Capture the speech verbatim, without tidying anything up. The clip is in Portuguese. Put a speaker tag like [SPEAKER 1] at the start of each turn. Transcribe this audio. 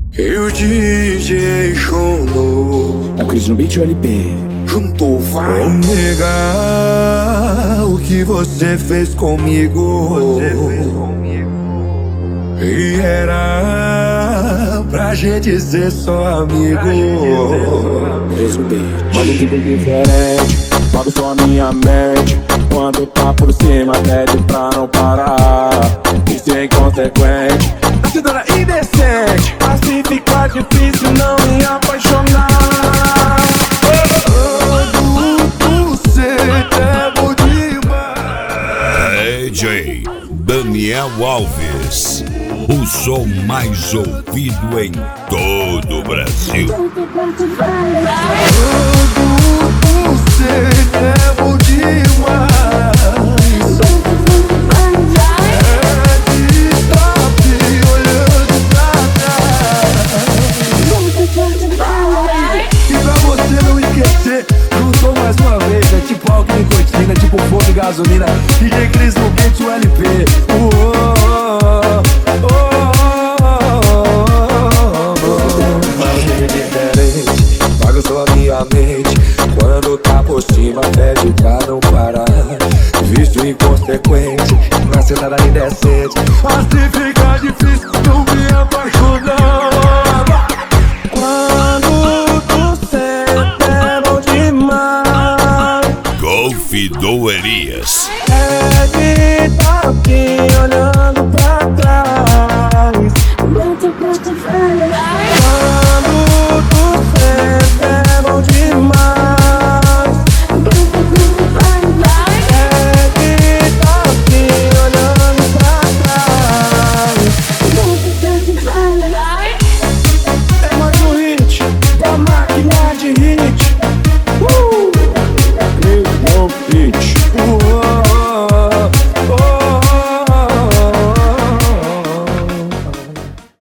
[SPEAKER 1] E o D J Chono
[SPEAKER 2] É o Cris no beat ou L P?
[SPEAKER 1] juntou, vai.
[SPEAKER 3] Vou negar o que você fez comigo.
[SPEAKER 1] Você fez comigo.
[SPEAKER 3] E era pra gente ser só amigo.
[SPEAKER 2] Cris no beat. Manda tudo diferente, manda só minha mente. Quando tá por cima pede pra não parar. Isso é inconsequente, atitude indecente. Assim fica difícil não me apaixonar.
[SPEAKER 4] D J Daniel Alves, o som mais ouvido em todo o Brasil.
[SPEAKER 3] Você é bom demais. É de top olhando pra trás. E pra você não esquecer, juntou mais uma vez. É tipo álcool e nicotina, tipo fogo e gasolina. D J Cris